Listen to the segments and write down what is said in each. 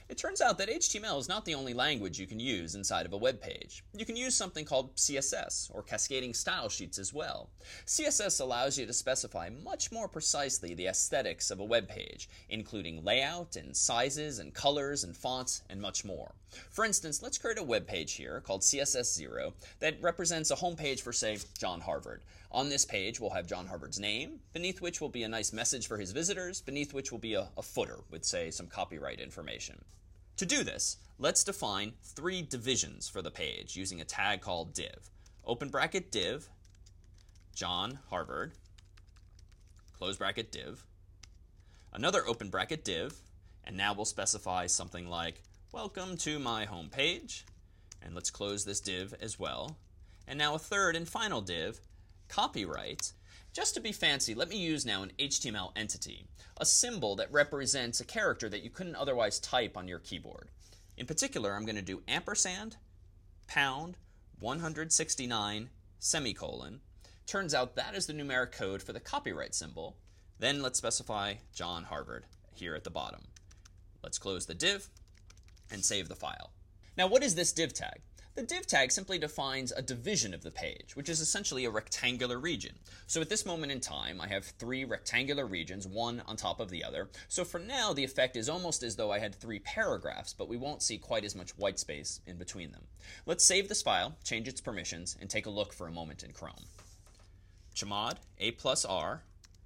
It turns out that HTML is not the only language you can use inside of a web page. You can use something called CSS, or cascading style sheets, as well. CSS allows you to specify much more precisely the aesthetics of a web page, including layout and sizes and colors and fonts and much more. For instance, let's create a web page here called CSS0 that represents a home page for, say, John Harvard. On this page, we'll have John Harvard's name, beneath which will be a nice message for his visitors, beneath which will be a footer with, say, some copyright information. To do this, let's define 3 divisions for the page using a tag called div. Open bracket div, John Harvard, close bracket div, another open bracket div, and now we'll specify something like welcome to my home page, and let's close this div as well. And now a third and final div, copyright. Just to be fancy, let me use now an HTML entity, a symbol that represents a character that you couldn't otherwise type on your keyboard. In particular, I'm going to do ampersand, pound, 169, semicolon. Turns out that is the numeric code for the copyright symbol. Then let's specify John Harvard here at the bottom. Let's close the div and save the file. Now, what is this div tag? The div tag simply defines a division of the page, which is essentially a rectangular region. So at this moment in time, I have 3 rectangular regions, one on top of the other. So for now, the effect is almost as though I had 3 paragraphs, but we won't see quite as much white space in between them. Let's save this file, change its permissions, and take a look for a moment in Chrome. Chmod A+R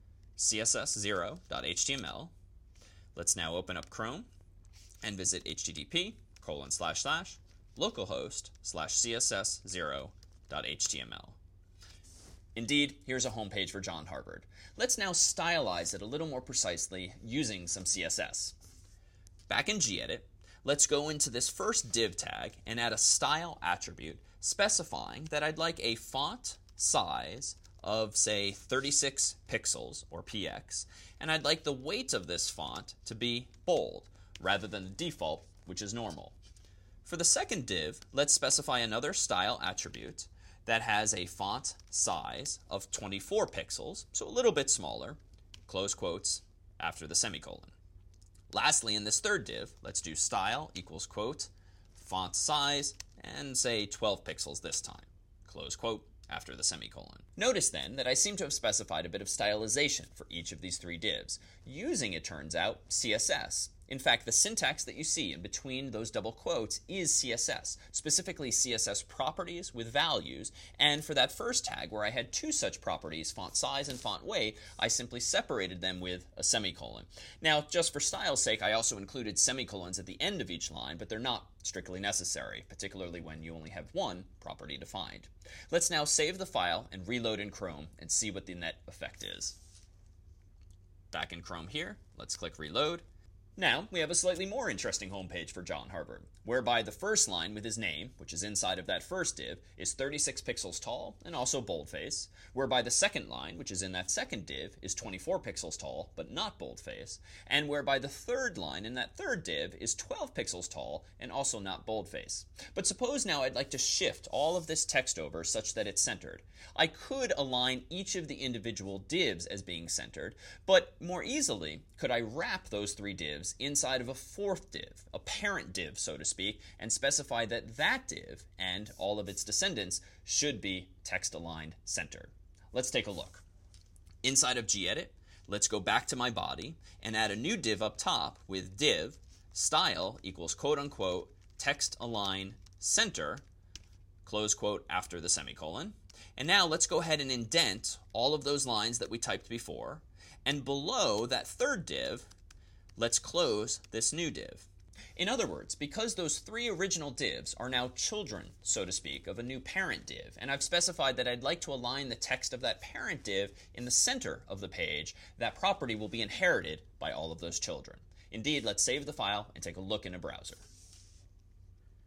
CSS0.html. Let's now open up Chrome and visit http://localhost/css0.html. Indeed, here's a home page for John Harvard. Let's now stylize it a little more precisely using some CSS. Back in gedit, let's go into this first div tag and add a style attribute specifying that I'd like a font size of, say, 36 pixels, or px, and I'd like the weight of this font to be bold rather than the default, which is normal. For the second div, let's specify another style attribute that has a font size of 24 pixels, so a little bit smaller, close quotes, after the semicolon. Lastly, in this third div, let's do style equals quote, font size, and say 12 pixels this time, close quote, after the semicolon. Notice then that I seem to have specified a bit of stylization for each of these 3 divs, using, it turns out, CSS. In fact, the syntax that you see in between those double quotes is CSS, specifically CSS properties with values, and for that first tag where I had 2 such properties, font size and font weight, I simply separated them with a semicolon. Now, just for style's sake, I also included semicolons at the end of each line, but they're not strictly necessary, particularly when you only have 1 property defined. Let's now save the file and reload in Chrome and see what the net effect is. Back in Chrome here, let's click reload. Now, we have a slightly more interesting homepage for John Harvard, whereby the first line with his name, which is inside of that first div, is 36 pixels tall and also boldface, whereby the second line, which is in that second div, is 24 pixels tall but not boldface, and whereby the third line in that third div is 12 pixels tall and also not boldface. But suppose now I'd like to shift all of this text over such that it's centered. I could align each of the individual divs as being centered, but more easily, could I wrap those 3 divs inside of a 4th div, a parent div, so to speak, and specify that that div and all of its descendants should be text-aligned centered. Let's take a look. Inside of gedit, let's go back to my body and add a new div up top with div style equals quote-unquote text-align center, close quote after the semicolon. And now let's go ahead and indent all of those lines that we typed before, and below that third div, let's close this new div. In other words, because those 3 original divs are now children, so to speak, of a new parent div, and I've specified that I'd like to align the text of that parent div in the center of the page, that property will be inherited by all of those children. Indeed, let's save the file and take a look in a browser.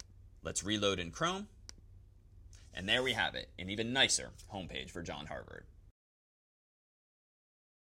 Let's reload in Chrome, and there we have it, an even nicer homepage for John Harvard.